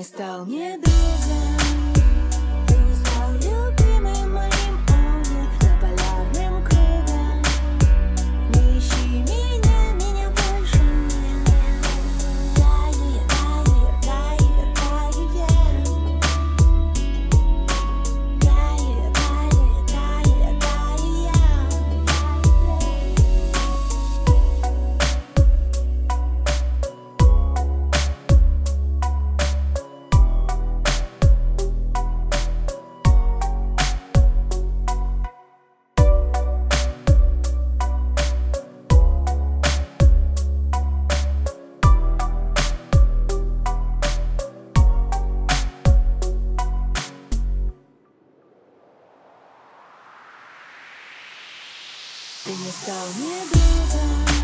стал мне другом, ты не стал любимым моим за полярным кругом. Не ищи меня, меня больше нет. Таю я, таю я, таю я, таю я. Таю я, таю я, таю я, таю я. Ты не стал мне другом.